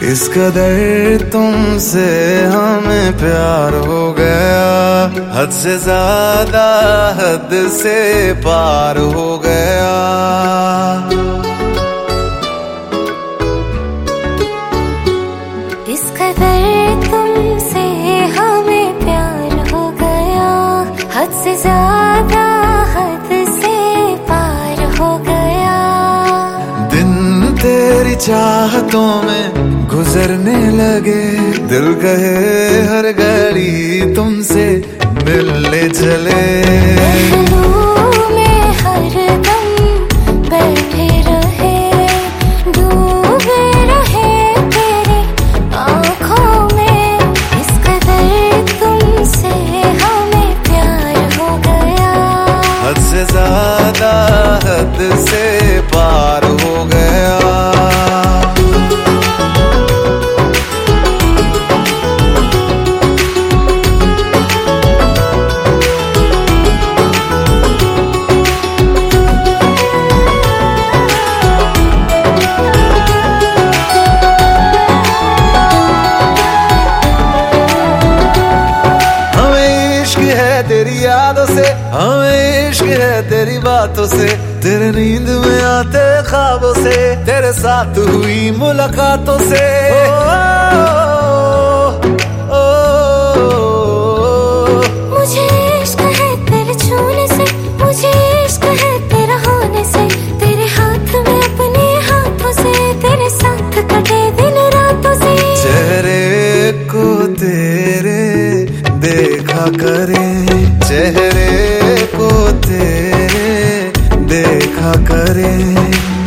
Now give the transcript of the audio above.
इस कदर तुमसे हमें प्यार हो गया, हद से ज्यादा हद से पार हो गया। इस कदर तुमसे हमें प्यार हो गया, हद से ज्यादा हद से पार हो गया। दिन तेरी चाहतों में गुजरने लगे, दिल कहे हर घड़ी तुमसे मिलने चले। में हर दम बैठे रहे, डूबे रहे तेरी आँखों में। इस कदर तुमसे हमें प्यार हो गया, हद से ज्यादा हद से पार हो गया। तेरी यादों से हमें इश्क है, तेरी बातों से, तेरे नींद में आते ख्वाबों से, तेरे साथ हुई मुलाकातों से। मुझे इश्क है तेरे छूने से, मुझे इश्क है तेरा होने से, तेरे हाथ में अपने हाथों से, तेरे साथ कटे दिन रातों से। चेहरे को तेरे देखा करे, चेहरे को तेरे देखा करे।